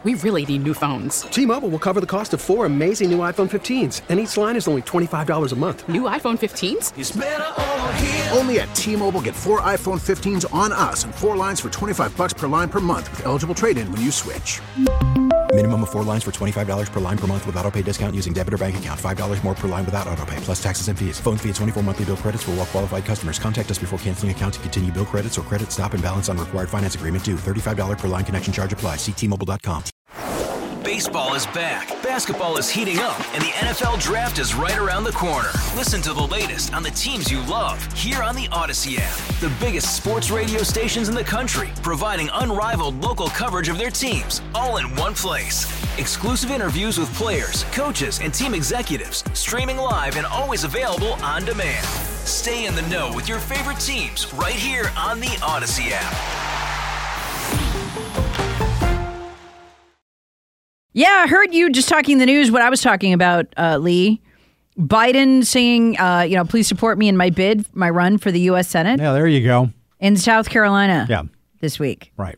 We really need new phones. T-Mobile will cover the cost of 4 amazing new iPhone 15s, and each line is only $25 a month. New iPhone 15s? It's better over here. Only at T-Mobile, get 4 iPhone 15s on us and 4 lines for $25 per line per month with eligible trade-in when you switch. Minimum of 4 lines for $25 per line per month with autopay discount using debit or bank account. $5 more per line without autopay, plus taxes and fees. Phone fee at 24 monthly bill credits for well-qualified customers. Contact us before canceling account to continue bill credits or credit stop and balance on required finance agreement due. $35 per line connection charge applies. See T-Mobile.com. Baseball is back, basketball is heating up, and the NFL Draft is right around the corner. Listen to the latest on the teams you love here on the Odyssey app. The biggest sports radio stations in the country, providing unrivaled local coverage of their teams, all in one place. Exclusive interviews with players, coaches, and team executives, streaming live and always available on demand. Stay in the know with your favorite teams right here on the Odyssey app. Yeah, I heard you just talking the news, what I was talking about, Lee. Biden saying, please support me in my bid, my run for the U.S. Senate. Yeah, there you go. In South Carolina. Yeah. This week. Right.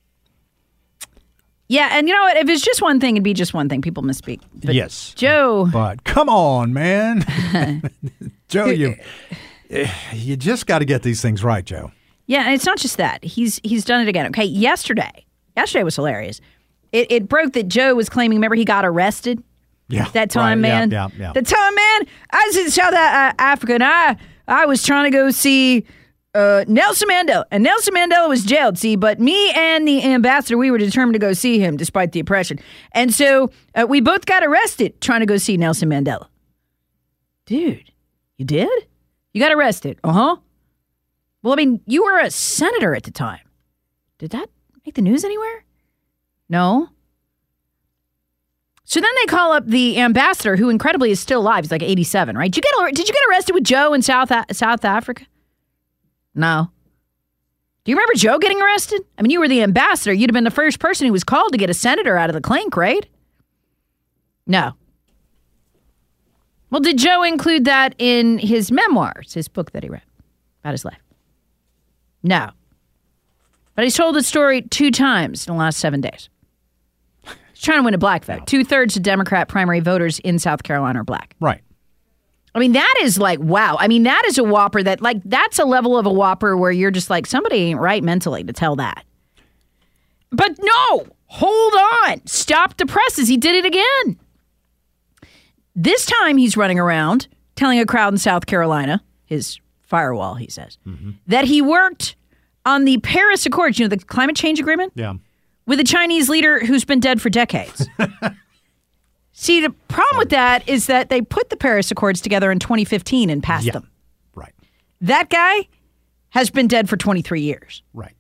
Yeah, and you know what? If it's just one thing, it'd be just one thing. People misspeak. But yes. Joe. But come on, man. Joe, you just got to get these things right, Joe. Yeah, and it's not just that. He's done it again. Okay, yesterday was hilarious. It broke that Joe was claiming, remember he got arrested? Yeah. That time, right, man. Yeah. That time, man, I was in South Africa, and I was trying to go see Nelson Mandela. And Nelson Mandela was jailed, see, but me and the ambassador, we were determined to go see him despite the oppression. And so we both got arrested trying to go see Nelson Mandela. Dude, you did? You got arrested? Uh-huh. Well, I mean, you were a senator at the time. Did that make the news anywhere? No. So then they call up the ambassador, who incredibly is still alive. He's like 87, right? Did you get arrested with Joe in South Africa? No. Do you remember Joe getting arrested? I mean, you were the ambassador. You'd have been the first person who was called to get a senator out of the clink, right? No. Well, did Joe include that in his memoirs, his book that he wrote about his life? No. But he's told the story 2 times in the last 7 days. He's trying to win a black vote. 2/3 of Democrat primary voters in South Carolina are black. Right. I mean, that is like, wow. I mean, that is a whopper that's a level of a whopper where you're just like, somebody ain't right mentally to tell that. But no, hold on. Stop the presses. He did it again. This time he's running around telling a crowd in South Carolina, his firewall, he says, that he worked on the Paris Accords, the climate change agreement? Yeah. With a Chinese leader who's been dead for decades. See, the problem with that is that they put the Paris Accords together in 2015 and passed them. Right. That guy has been dead for 23 years. Right.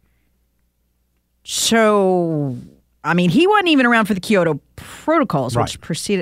So, I mean, he wasn't even around for the Kyoto Protocols, which preceded,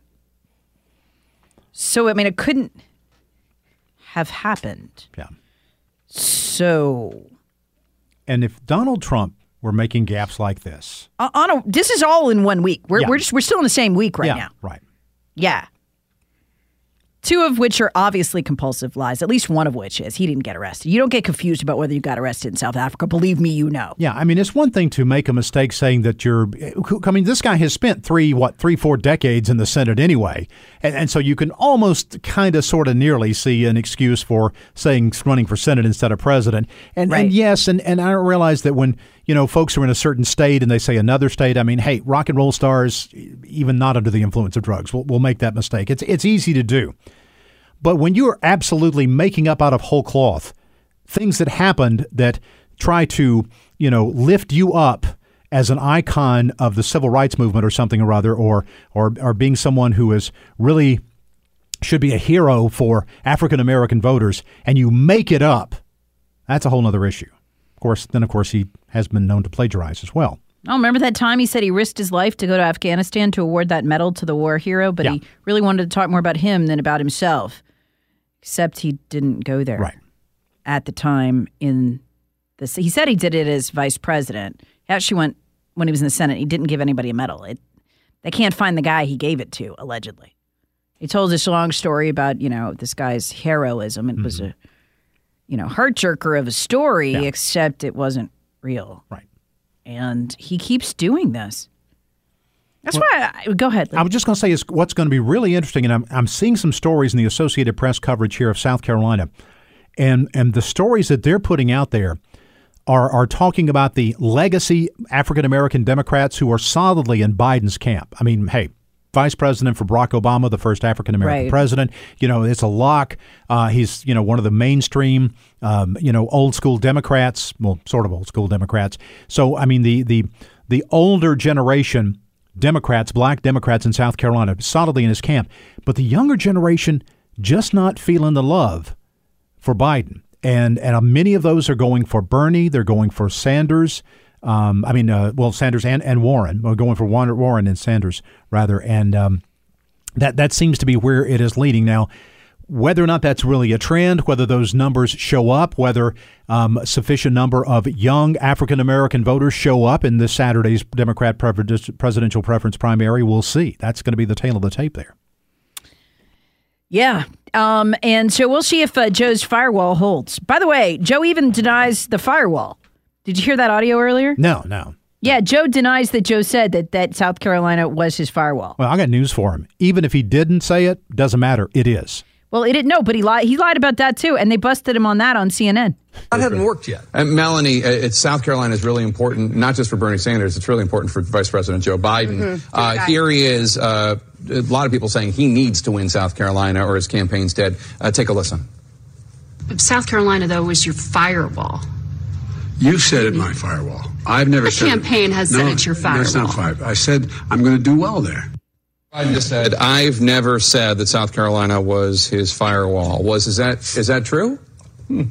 it couldn't have happened. Yeah. So. And if Donald Trump were making gaps like this. This is all in 1 week. We're still in the same week right now. Right. Yeah. 2 of which are obviously compulsive lies, at least one of which is he didn't get arrested. You don't get confused about whether you got arrested in South Africa. Believe me, you know. Yeah, I mean, it's one thing to make a mistake saying that this guy has spent 3-4 decades in the Senate anyway. And so you can almost kind of sort of nearly see an excuse for saying running for Senate instead of president. And yes, and I realize that when, folks are in a certain state and they say another state, I mean, hey, rock and roll stars, even not under the influence of drugs, will make that mistake. It's easy to do. But when you are absolutely making up out of whole cloth things that happened that try to, lift you up as an icon of the civil rights movement or something or other, or being someone who is really should be a hero for African American voters, and you make it up, that's a whole other issue. Of course, he has been known to plagiarize as well. Oh, remember that time he said he risked his life to go to Afghanistan to award that medal to the war hero, but he really wanted to talk more about him than about himself. Except he didn't go there at the time in this. He said he did it as vice president. He actually went when he was in the Senate. He didn't give anybody a medal. They can't find the guy he gave it to, allegedly. He told this long story about, this guy's heroism. It was a, heart-jerker of a story, except it wasn't real. Right. And he keeps doing this. That's why. Go ahead, Lee. I was just going to say is what's going to be really interesting, and I'm seeing some stories in the Associated Press coverage here of South Carolina, and the stories that they're putting out there are talking about the legacy African-American Democrats who are solidly in Biden's camp. I mean, hey, Vice President for Barack Obama, the first African-American president, it's a lock. He's, one of the mainstream, old school Democrats, well, sort of old school Democrats. So, I mean, the older generation Democrats, black Democrats in South Carolina, solidly in his camp. But the younger generation just not feeling the love for Biden. And many of those are going for Bernie. They're going for Sanders. Sanders and Warren. We're going for Warren and Sanders, rather. And that seems to be where it is leading. Now, whether or not that's really a trend, whether those numbers show up, whether a sufficient number of young African-American voters show up in this Saturday's Democrat presidential preference primary, we'll see. That's going to be the tail of the tape there. Yeah. And so we'll see if Joe's firewall holds. By the way, Joe even denies the firewall. Did you hear that audio earlier? No. Yeah, Joe denies that Joe said that South Carolina was his firewall. Well, I got news for him. Even if he didn't say it, doesn't matter. It is. Well, it didn't. No, but he lied about that too, and they busted him on that on CNN. That hasn't worked yet. Melanie, South Carolina is really important, not just for Bernie Sanders. It's really important for Vice President Joe Biden. Here he is. A lot of people saying he needs to win South Carolina or his campaign's dead. Take a listen. South Carolina, though, was your firewall. You said it, my firewall. I've never said it. The campaign has said it's your firewall. That's not firewall. I said I'm going to do well there. I just said I've never said that South Carolina was his firewall. Is that true? And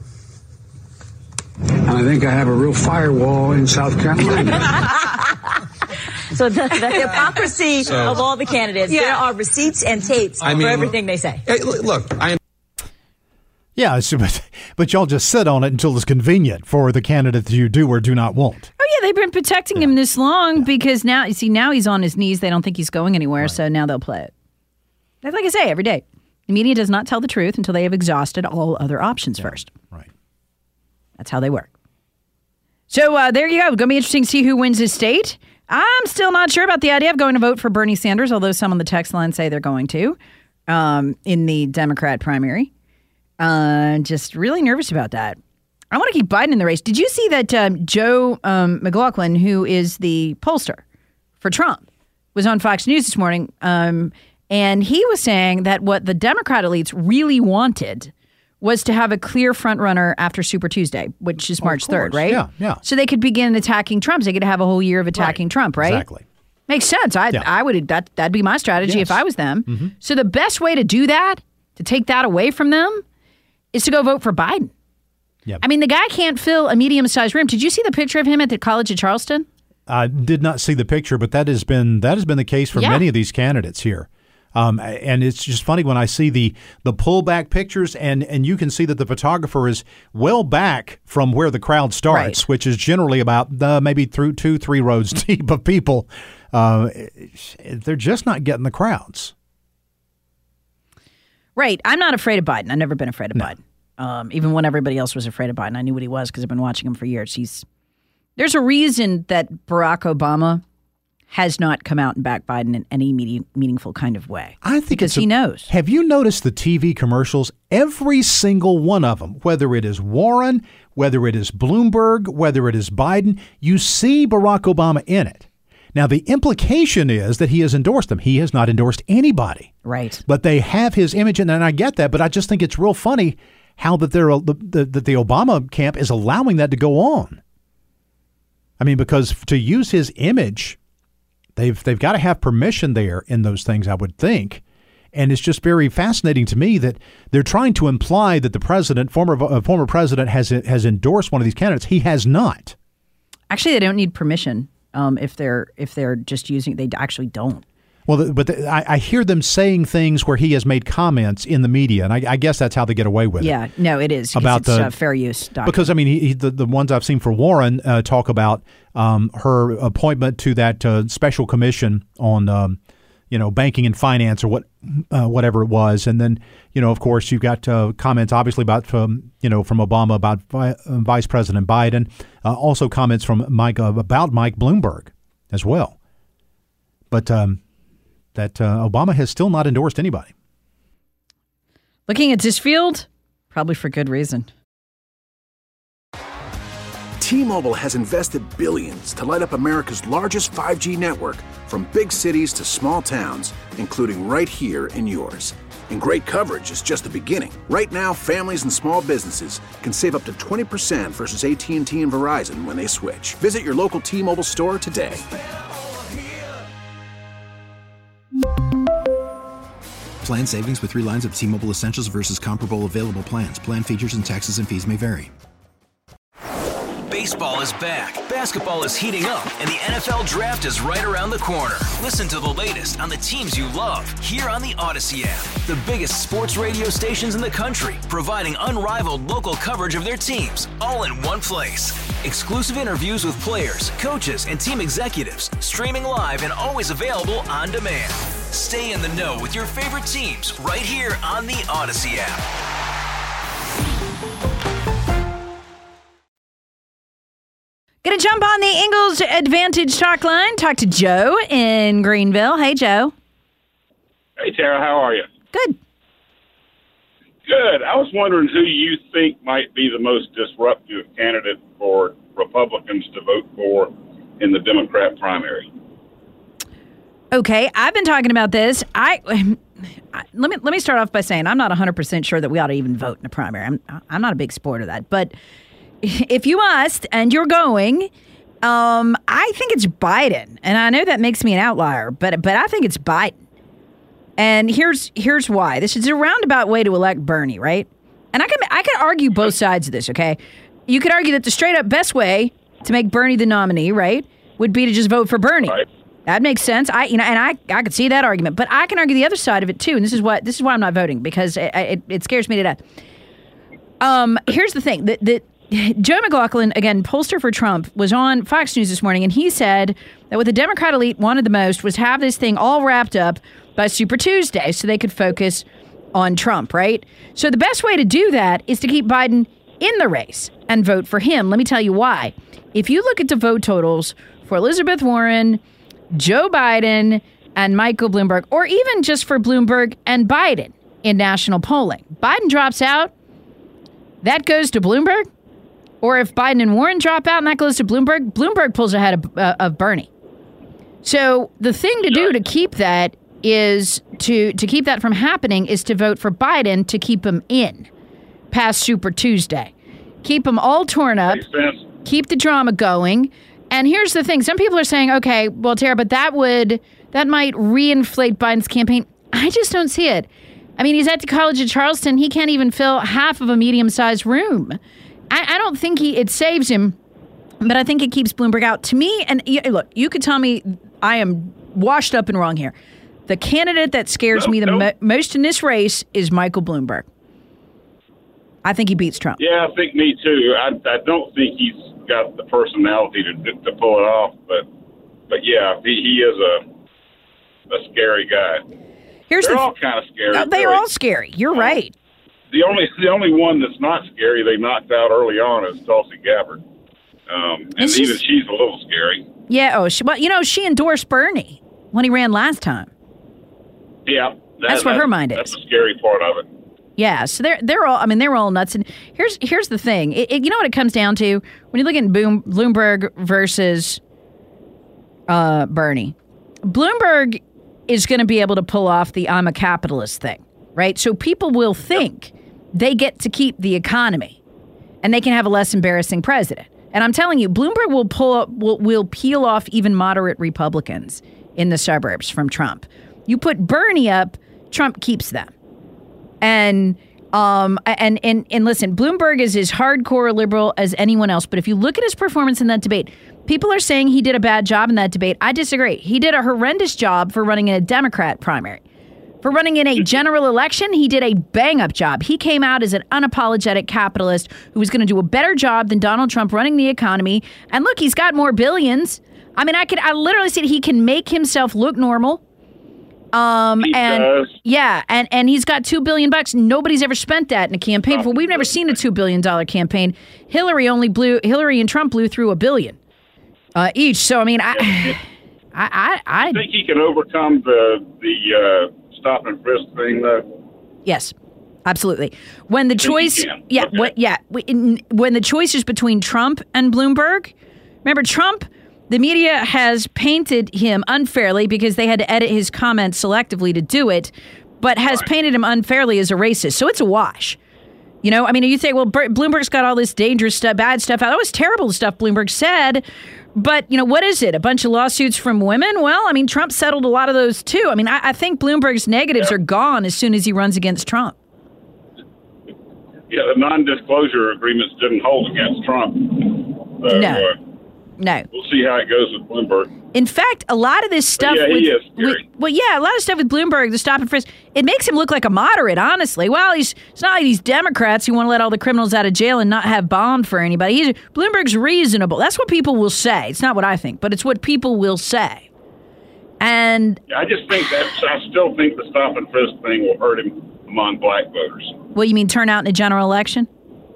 I think I have a real firewall in South Carolina. So the hypocrisy of all the candidates. There are receipts and tapes for everything they say. Hey, look, Yeah, but y'all just sit on it until it's convenient for the candidate that you do or do not want. Oh, yeah, they've been protecting him this long because now he's on his knees. They don't think he's going anywhere, right. So now they'll play it. That's like I say every day. The media does not tell the truth until they have exhausted all other options first. Right. That's how they work. So there you go. Going to be interesting to see who wins his state. I'm still not sure about the idea of going to vote for Bernie Sanders, although some on the text line say they're going to in the Democrat primary. Just really nervous about that. I want to keep Biden in the race. Did you see that Joe McLaughlin, who is the pollster for Trump, was on Fox News this morning, and he was saying that what the Democrat elites really wanted was to have a clear front runner after Super Tuesday, which is March 3rd, right? Yeah. So they could begin attacking Trump. They could have a whole year of attacking Trump, right? Exactly. Makes sense. I would. That'd be my strategy if I was them. Mm-hmm. So the best way to do that, to take that away from them, is to go vote for Biden. Yep. I mean, the guy can't fill a medium-sized room. Did you see the picture of him at the College of Charleston? I did not see the picture, but that has been the case for many of these candidates here. And it's just funny when I see the pullback pictures, and you can see that the photographer is well back from where the crowd starts, right. Which is generally about maybe through 2-3 rows deep of people. They're just not getting the crowds. Right. I'm not afraid of Biden. I've never been afraid of Biden. Even when everybody else was afraid of Biden, I knew what he was because I've been watching him for years. There's a reason that Barack Obama has not come out and backed Biden in any meaningful kind of way. I think because he knows. Have you noticed the TV commercials? Every single one of them, whether it is Warren, whether it is Bloomberg, whether it is Biden, you see Barack Obama in it. Now, the implication is that he has endorsed them. He has not endorsed anybody. Right. But they have his image, and I get that, but I just think it's real funny how that the Obama camp is allowing that to go on. I mean, because to use his image, they've got to have permission there in those things, I would think. And it's just very fascinating to me that they're trying to imply that the president, former president, has endorsed one of these candidates. He has not. Actually, they don't need permission. If they're just using, they actually don't. Well, I hear them saying things where he has made comments in the media, and I guess that's how they get away with it. Yeah, no, it is about it's fair use document. Because I mean, the ones I've seen for Warren talk about her appointment to that special commission on banking and finance or whatever it was, and then of course you've got comments obviously about from Obama about Vice President Biden, also comments from about Mike Bloomberg as well. But that Obama has still not endorsed anybody. Looking at this field, probably for good reason. T-Mobile has invested billions to light up America's largest 5G network, from big cities to small towns, including right here in yours. And great coverage is just the beginning. Right now, families and small businesses can save up to 20% versus AT&T and Verizon when they switch. Visit your local T-Mobile store today. Plan savings with 3 lines of T-Mobile Essentials versus comparable available plans. Plan features and taxes and fees may vary. Baseball is back, basketball is heating up, and the NFL Draft is right around the corner. Listen to the latest on the teams you love here on the Odyssey app. The biggest sports radio stations in the country, providing unrivaled local coverage of their teams, all in one place. Exclusive interviews with players, coaches, and team executives, streaming live and always available on demand. Stay in the know with your favorite teams right here on the Odyssey app. Gonna jump on the Ingles Advantage talk line. Talk to Joe in Greenville. Hey, Joe. Hey, Tara. How are you? Good. Good. I was wondering who you think might be the most disruptive candidate for Republicans to vote for in the Democrat primary. Okay, I've been talking about this. Let me start off by saying I'm not 100% sure that we ought to even vote in a primary. I'm not a big supporter of that, but if you must, and you're going, I think it's Biden. And I know that makes me an outlier, but I think it's Biden. And here's why. This is a roundabout way to elect Bernie, right? And I could argue both sides of this, okay? You could argue that the straight up best way to make Bernie the nominee, right, would be to just vote for Bernie. Right. That makes sense. I could see that argument, but I can argue the other side of it too. And this is why I'm not voting, because it scares me to death. Here's the thing that Joe McLaughlin, again, pollster for Trump, was on Fox News this morning, and he said that what the Democrat elite wanted the most was have this thing all wrapped up by Super Tuesday so they could focus on Trump, right? So the best way to do that is to keep Biden in the race and vote for him. Let me tell you why. If you look at the vote totals for Elizabeth Warren, Joe Biden, and Michael Bloomberg, or even just for Bloomberg and Biden in national polling, Biden drops out, that goes to Bloomberg. Or if Biden and Warren drop out and that goes to Bloomberg, Bloomberg pulls ahead of Bernie. So the thing to do to keep that is to keep that from happening is to vote for Biden to keep him in past Super Tuesday. Keep him all torn up. Keep the drama going. And here's the thing. Some people are saying, okay, well, Tara, but that might reinflate Biden's campaign. I just don't see it. I mean, he's at the College of Charleston. He can't even fill half of a medium-sized room. I don't think it saves him, but I think it keeps Bloomberg out. To me, and look, you could tell me I am washed up and wrong here. The candidate that scares me the most in this race is Michael Bloomberg. I think he beats Trump. Yeah, I think me too. I don't think he's got the personality to pull it off, but yeah, he is a scary guy. They're all kind of scary. They're all scary. You're right. The only one that's not scary they knocked out early on is Tulsi Gabbard, and even she's a little scary. Yeah. She endorsed Bernie when he ran last time. Yeah, that's where her mind is. That's the scary part of it. Yeah, so they're all nuts. And here's the thing. You know what it comes down to when you look at Bloomberg versus Bernie. Bloomberg is going to be able to pull off the "I'm a capitalist" thing, right? So people will think they get to keep the economy, and they can have a less embarrassing president. And I'm telling you, Bloomberg will peel off even moderate Republicans in the suburbs from Trump. You put Bernie up, Trump keeps them. And listen, Bloomberg is as hardcore liberal as anyone else. But if you look at his performance in that debate, people are saying he did a bad job in that debate. I disagree. He did a horrendous job for running in a Democrat primary. For running in a general election, he did a bang-up job. He came out as an unapologetic capitalist who was going to do a better job than Donald Trump running the economy. And look, he's got more billions. I mean, I literally said he can make himself look normal. He does. Yeah, and he's got $2 billion. Nobody's ever spent that in a campaign before. We've never seen a $2 billion campaign. Hillary and Trump blew through $1 billion each. So I mean, I think he can overcome the stop and frisk thing, though. Yes. Absolutely. When the choice, when the choice is between Trump and Bloomberg, remember Trump, the media has painted him unfairly because they had to edit his comments selectively to do it, but has painted him unfairly as a racist. So it's a wash. You know, I mean, you say, well, Bloomberg's got all this dangerous stuff, bad stuff out. That was terrible stuff Bloomberg said. But, you know, what is it? A bunch of lawsuits from women? Well, I mean, Trump settled a lot of those, too. I mean, I think Bloomberg's negatives are gone as soon as he runs against Trump. Yeah, the non-disclosure agreements didn't hold against Trump. No. We'll see how it goes with Bloomberg. In fact, a lot of this stuff he is scary. A lot of stuff with Bloomberg, the stop and frisk, it makes him look like a moderate, honestly. Well, it's not like these Democrats who want to let all the criminals out of jail and not have bond for anybody. Bloomberg's reasonable. That's what people will say. It's not what I think, but it's what people will say. And I just think I still think the stop and frisk thing will hurt him among black voters. Well, you mean turnout in a general election?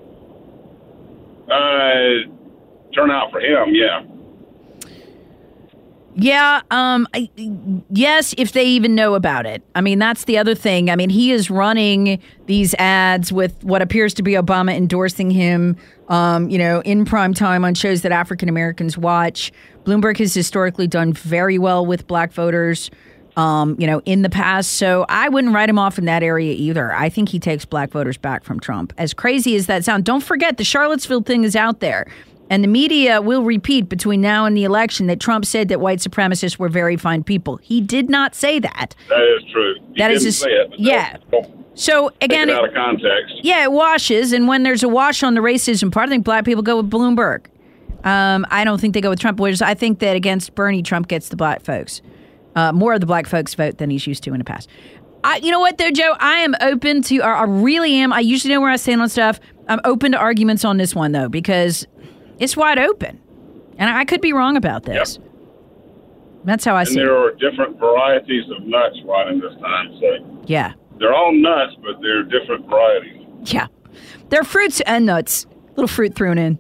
Turnout for him, yeah. Yeah, yes, if they even know about it. I mean, that's the other thing. I mean, he is running these ads with what appears to be Obama endorsing him, in prime time on shows that African Americans watch. Bloomberg has historically done very well with black voters, in the past. So I wouldn't write him off in that area either. I think he takes black voters back from Trump. As crazy as that sounds, don't forget the Charlottesville thing is out there. And the media will repeat between now and the election that Trump said that white supremacists were very fine people. He did not say that. That is true. He didn't say it. Yeah. So again, take it out of context. Yeah, it washes. And when there's a wash on the racism part, I think black people go with Bloomberg. I don't think they go with Trump. Whereas I think that against Bernie, Trump gets the black folks. More of the black folks vote than he's used to in the past. You know what, though, Joe? I am open to, I really am. I usually know where I stand on stuff. I'm open to arguments on this one, though, because it's wide open. And I could be wrong about this. Yep. That's how I see it. And there are different varieties of nuts running this time. So yeah. They're all nuts, but they're different varieties. Yeah. They're fruits and nuts. Little fruit thrown in.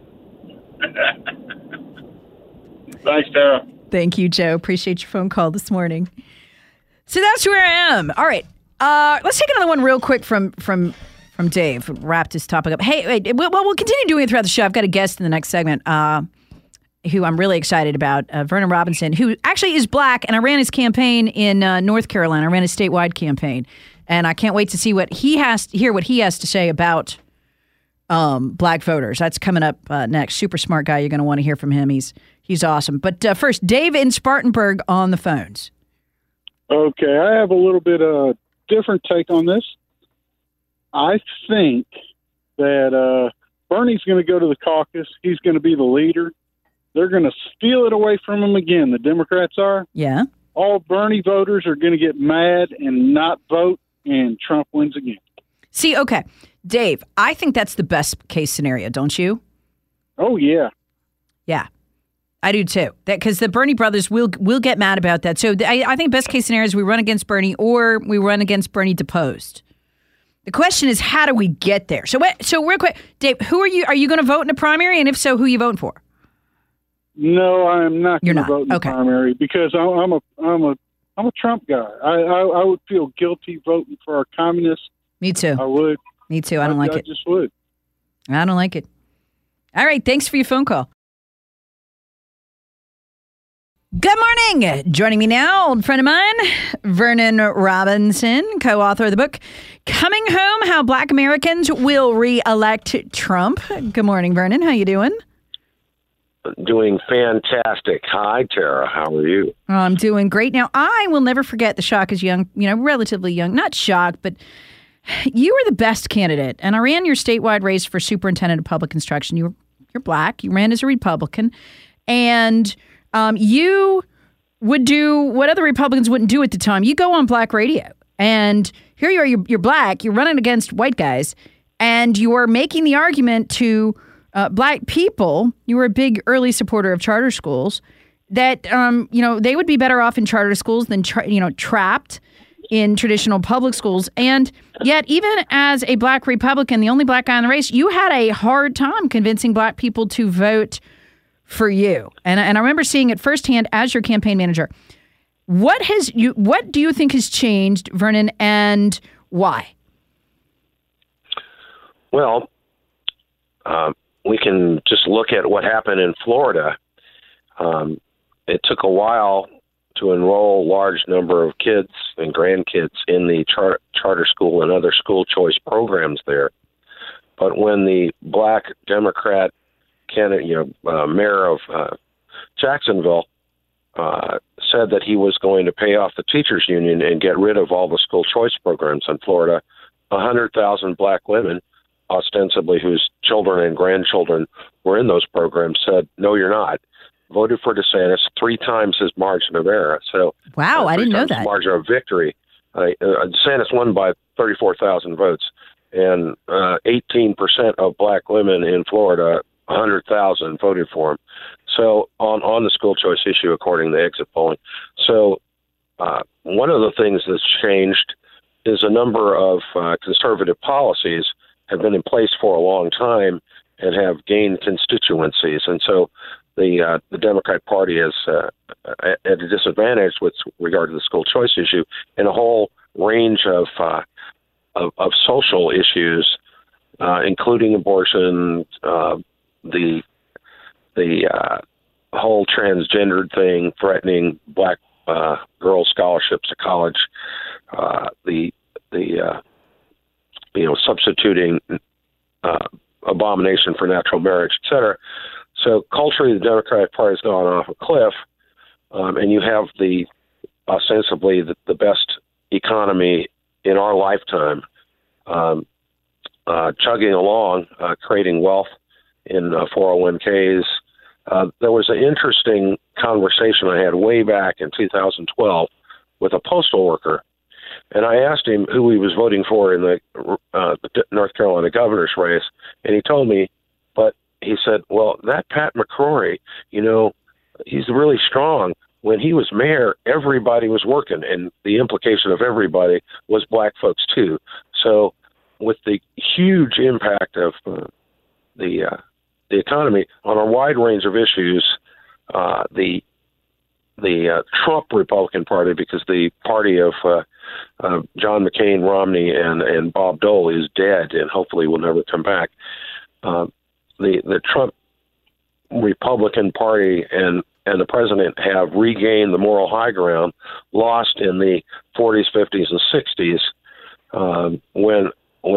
Thanks, Tara. Thank you, Joe. Appreciate your phone call this morning. So that's where I am. All right. Let's take another one real quick from Dave. Wrap this topic up. Hey, wait, we'll continue doing it throughout the show. I've got a guest in the next segment who I'm really excited about, Vernon Robinson, who actually is black, and I ran his campaign in North Carolina. I ran a statewide campaign, and I can't wait to see what he has to say about black voters. That's coming up next. Super smart guy. You're going to want to hear from him. He's awesome. But first, Dave in Spartanburg on the phones. Okay, I have a little bit of different take on this. I think that Bernie's going to go to the caucus. He's going to be the leader. They're going to steal it away from him again. The Democrats are. Yeah. All Bernie voters are going to get mad and not vote, and Trump wins again. See, okay, Dave, I think that's the best case scenario, don't you? Oh, yeah. Yeah. I do too. Because the Bernie brothers will get mad about that. So I think best case scenario is we run against Bernie or we run against Bernie deposed. The question is, how do we get there? So real quick, Dave, who are you? Are you going to vote in the primary? And if so, who are you voting for? No, I'm not going to vote in the primary because I'm a Trump guy. I would feel guilty voting for our communists. Me too. I would. Me too. I don't like it. I just would. I don't like it. All right. Thanks for your phone call. Good morning. Joining me now, old friend of mine, Vernon Robinson, co-author of the book, Coming Home, How Black Americans Will Re-Elect Trump. Good morning, Vernon. How you doing? Doing fantastic. Hi, Tara. How are you? Oh, I'm doing great. Now, I will never forget the shock as young, relatively young, not shocked, but you were the best candidate. And I ran your statewide race for superintendent of public instruction. You're black. You ran as a Republican. And you would do what other Republicans wouldn't do at the time. You go on black radio, and here you are, you're black, you're running against white guys, and you are making the argument to black people. You were a big early supporter of charter schools, that, they would be better off in charter schools than, trapped in traditional public schools. And yet, even as a black Republican, the only black guy in the race, you had a hard time convincing black people to vote for you. And I remember seeing it firsthand as your campaign manager. What do you think has changed, Vernon, and why? Well, we can just look at what happened in Florida. It took a while to enroll a large number of kids and grandkids in the charter school and other school choice programs there. But when the black Democrat candidate, mayor of Jacksonville, said that he was going to pay off the teachers union and get rid of all the school choice programs in Florida, 100,000 black women, ostensibly whose children and grandchildren were in those programs, said, no, you're not. Voted for DeSantis, 3 times his margin of error. So, wow, I didn't know that. Margin of victory. DeSantis won by 34,000 votes, and 18% of black women in Florida, 100,000, voted for him. So on the school choice issue, according to exit polling. So one of the things that's changed is a number of conservative policies have been in place for a long time and have gained constituencies. And so the Democrat Party is at a disadvantage with regard to the school choice issue and a whole range of social issues, including abortion, the whole transgendered thing, threatening black girls' scholarships to college, substituting abomination for natural marriage, et cetera. So culturally, the Democratic Party has gone off a cliff, and you have ostensibly the best economy in our lifetime, chugging along, creating wealth in 401ks. There was an interesting conversation I had way back in 2012 with a postal worker, and I asked him who he was voting for in the North Carolina governor's race, and he told me, but he said, well, that Pat McCrory, he's really strong. When he was mayor, everybody was working, and the implication of everybody was black folks too. So with the huge impact of the economy on a wide range of issues, the Trump Republican Party, because the party of John McCain, Romney, and Bob Dole is dead and hopefully will never come back. The Trump Republican Party and the president have regained the moral high ground lost in the 40s, 50s, and 60s when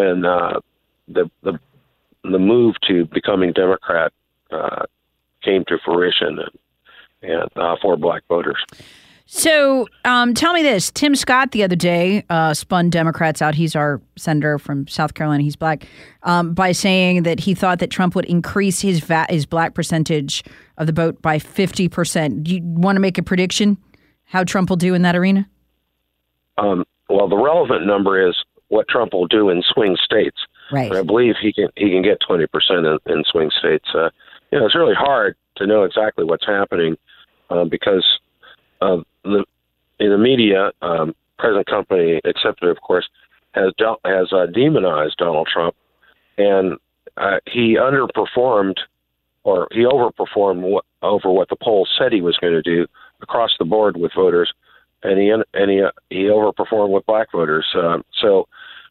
the move to becoming Democrat came to fruition and for black voters. So tell me this. Tim Scott the other day spun Democrats out. He's our senator from South Carolina. He's black, by saying that he thought that Trump would increase his black percentage of the vote by 50%. Do you want to make a prediction how Trump will do in that arena? Well, the relevant number is what Trump will do in swing states. Right. And I believe he can get 20% in swing states. It's really hard to know exactly what's happening because in the media, present company accepted, of course, has demonized Donald Trump, and he underperformed, or he overperformed over what the polls said he was going to do across the board with voters, and he overperformed with black voters. So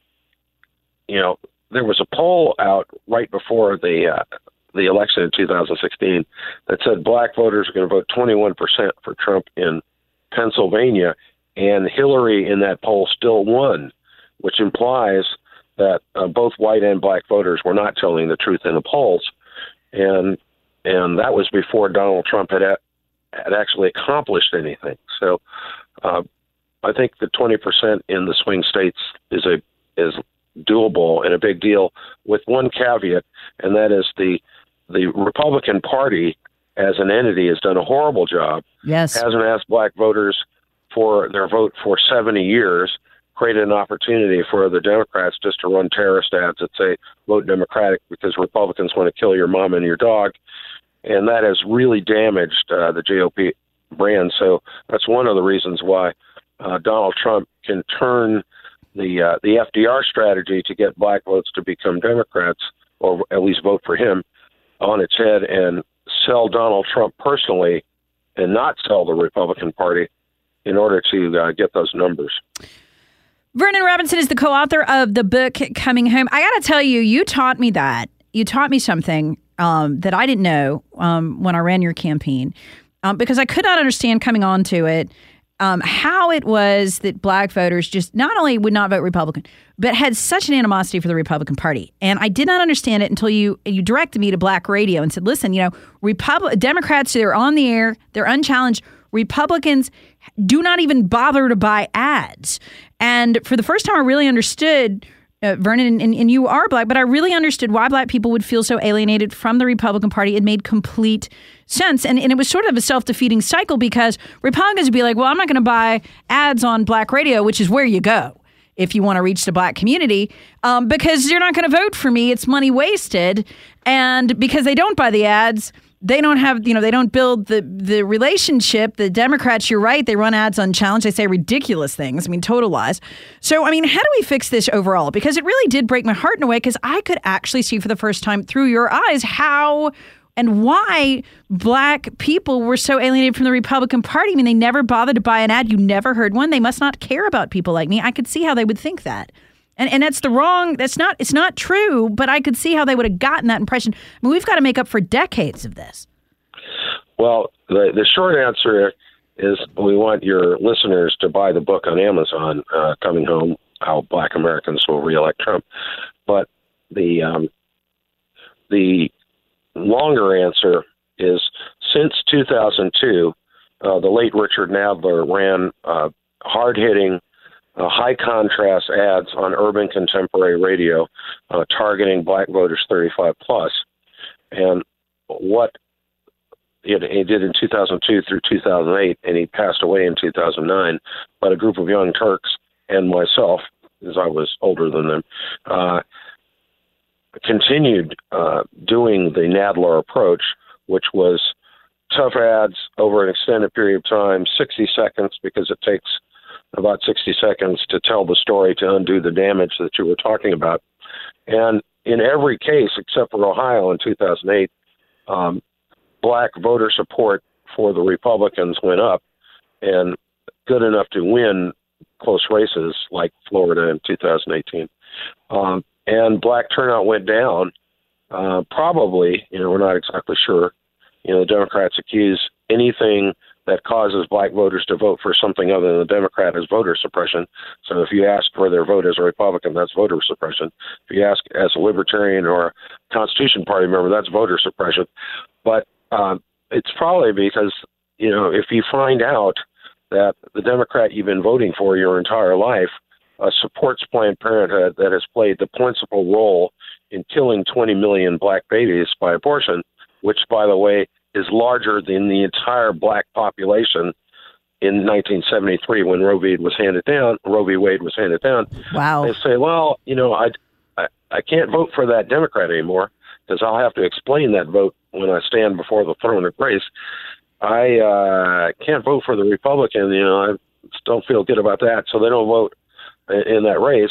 there was a poll out right before the election in 2016 that said black voters are going to vote 21% for Trump in Pennsylvania, and Hillary in that poll still won, which implies that both white and black voters were not telling the truth in the polls, and that was before Donald Trump had actually accomplished anything. So I think the 20% in the swing states is doable and a big deal, with one caveat, and that is the Republican Party as an entity has done a horrible job. Yes. Hasn't asked black voters for their vote for 70 years, created an opportunity for the Democrats just to run terrorist ads that say, vote Democratic because Republicans want to kill your mom and your dog. And that has really damaged the GOP brand. So that's one of the reasons why Donald Trump can turn the FDR strategy to get black votes to become Democrats, or at least vote for him, on its head and sell Donald Trump personally and not sell the Republican Party in order to get those numbers. Vernon Robinson is the co-author of the book Coming Home. I got to tell you, you taught me that. You taught me something that I didn't know when I ran your campaign, because I could not understand coming onto it how it was that black voters just not only would not vote Republican, but had such an animosity for the Republican Party. And I did not understand it until you directed me to Black Radio and said, listen, Democrats, they're on the air, they're unchallenged. Republicans do not even bother to buy ads. And for the first time, I really understood, Vernon, and you are black, but I really understood why black people would feel so alienated from the Republican Party. It made complete sense. And it was sort of a self-defeating cycle, because Republicans would be like, well, I'm not going to buy ads on Black Radio, which is where you go if you want to reach the black community, because you're not going to vote for me. It's money wasted. And because they don't buy the ads, they don't have, they don't build the relationship. The Democrats, you're right, they run ads unchallenged. They say ridiculous things. Total lies. So, how do we fix this overall? Because it really did break my heart in a way, because I could actually see for the first time through your eyes how and why black people were so alienated from the Republican Party. They never bothered to buy an ad. You never heard one. They must not care about people like me. I could see how they would think that. And that's it's not true, but I could see how they would have gotten that impression. We've got to make up for decades of this. Well, the short answer is we want your listeners to buy the book on Amazon, Coming Home, How Black Americans Will Reelect Trump. But the longer answer is, since 2002, the late Richard Nadler ran hard-hitting, high contrast ads on urban contemporary radio targeting black voters 35 plus. And what he did in 2002 through 2008, and he passed away in 2009, but a group of young Turks and myself, as I was older than them, continued doing the Nadler approach, which was tough ads over an extended period of time, 60 seconds, because it takes about 60 seconds to tell the story, to undo the damage that you were talking about. And in every case, except for Ohio in 2008, black voter support for the Republicans went up, and good enough to win close races like Florida in 2018. And black turnout went down, probably, we're not exactly sure. The Democrats accuse anything that causes black voters to vote for something other than the Democrat as voter suppression. So if you ask for their vote as a Republican, that's voter suppression. If you ask as a Libertarian or a Constitution Party member, that's voter suppression. But it's probably because, if you find out that the Democrat you've been voting for your entire life supports Planned Parenthood, that has played the principal role in killing 20 million black babies by abortion, which, by the way, is larger than the entire black population in 1973 when Roe v. Wade was handed down. Wow. They say, well, I can't vote for that Democrat anymore because I'll have to explain that vote when I stand before the throne of grace. I can't vote for the Republican. I don't feel good about that. So they don't vote in that race.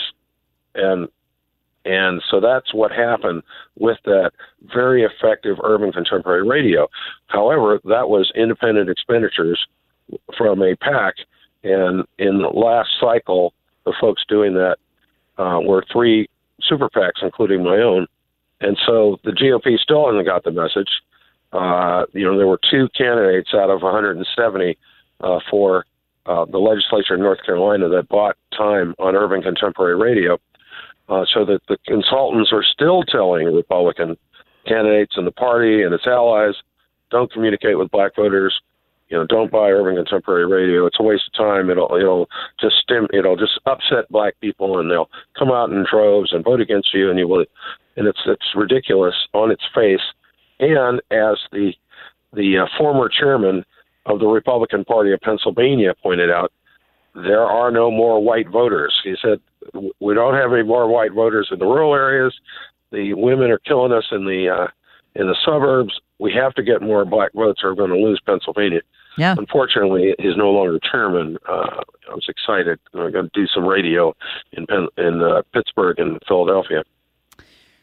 And so that's what happened with that very effective urban contemporary radio. However, that was independent expenditures from a PAC. And in the last cycle, the folks doing that were 3 super PACs, including my own. And so the GOP still hasn't got the message. There were 2 candidates out of 170 for the legislature in North Carolina that bought time on urban contemporary radio. So that the consultants are still telling Republican candidates and the party and its allies, don't communicate with black voters, don't buy urban contemporary radio. It's a waste of time. It'll just upset black people, and they'll come out in droves and vote against you, and it's ridiculous on its face. And as the former chairman of the Republican Party of Pennsylvania pointed out, there are no more white voters. He said, we don't have any more white voters in the rural areas. The women are killing us in the suburbs. We have to get more black votes or we're going to lose Pennsylvania. Yeah. Unfortunately, he's no longer chairman. I was excited. I'm going to do some radio in Pittsburgh and Philadelphia.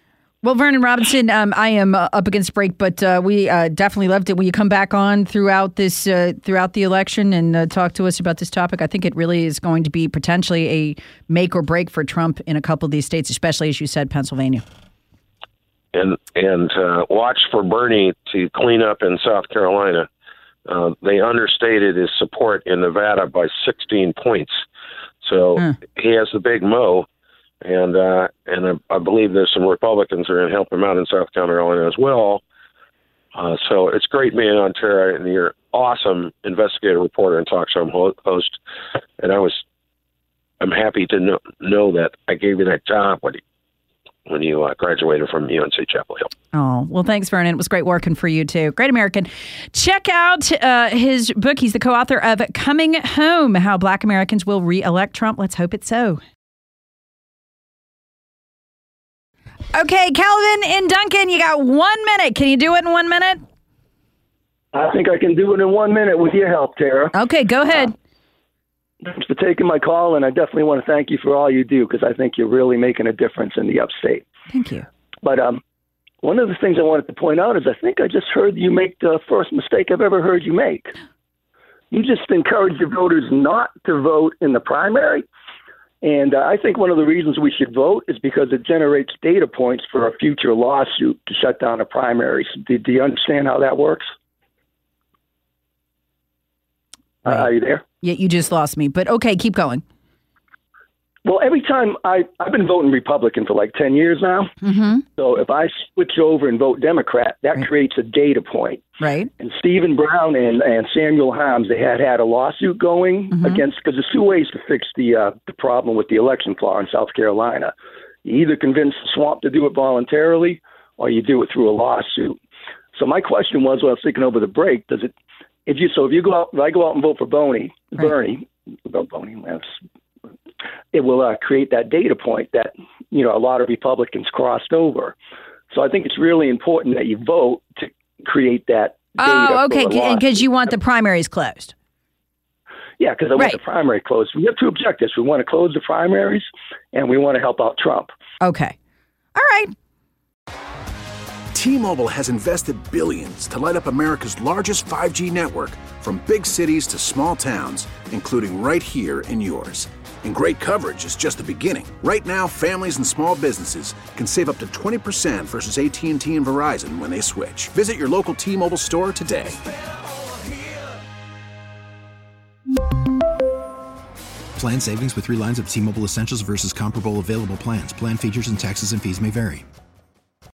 Well, Vernon Robinson, I am up against break, but we definitely loved it. Will you come back on throughout the election and talk to us about this topic? I think it really is going to be potentially a make or break for Trump in a couple of these states, especially, as you said, Pennsylvania. And watch for Bernie to clean up in South Carolina. They understated his support in Nevada by 16 points. So he has the big mo. And I believe there's some Republicans that are going to help him out in South Carolina as well. So it's great being on, Tara, and you're awesome investigative reporter and talk show host. And I'm happy to know that I gave you that job when you graduated from UNC Chapel Hill. Oh, well, thanks, Vernon. It was great working for you, too. Great American. Check out his book. He's the co-author of Coming Home, How Black Americans Will Re-elect Trump. Let's hope it's so. Okay, Calvin and Duncan, you got 1 minute. Can you do it in 1 minute? I think I can do it in 1 minute with your help, Tara. Okay, go ahead. Thanks for taking my call, and I definitely want to thank you for all you do because I think you're really making a difference in the upstate. Thank you. But one of the things I wanted to point out is I think I just heard you make the first mistake I've ever heard you make. You just encouraged your voters not to vote in the primary. And I think one of the reasons we should vote is because it generates data points for a future lawsuit to shut down the primaries. Do you understand how that works? Are you there? Yeah, you just lost me. But okay, keep going. Well, every time I've been voting Republican for like 10 years now. Mm-hmm. So if I switch over and vote Democrat, that creates a data point. Right. And Stephen Brown and Samuel Harms, they had a lawsuit going against, because there's two ways to fix the problem with the election flaw in South Carolina. You either convince the swamp to do it voluntarily or you do it through a lawsuit. So my question was, when I was thinking over the break, if I go out and vote for Bernie, it will create that data point that, a lot of Republicans crossed over. So I think it's really important that you vote to create that data. Oh, okay, because you want the primaries closed. Yeah, because I want the primary closed. We have two objectives. We want to close the primaries, and we want to help out Trump. Okay. All right. T-Mobile has invested billions to light up America's largest 5G network, from big cities to small towns, including right here in yours. And great coverage is just the beginning. Right now, families and small businesses can save up to 20% versus AT&T and Verizon when they switch. Visit your local T-Mobile store today. Plan savings with 3 lines of T-Mobile Essentials versus comparable available plans. Plan features and taxes and fees may vary.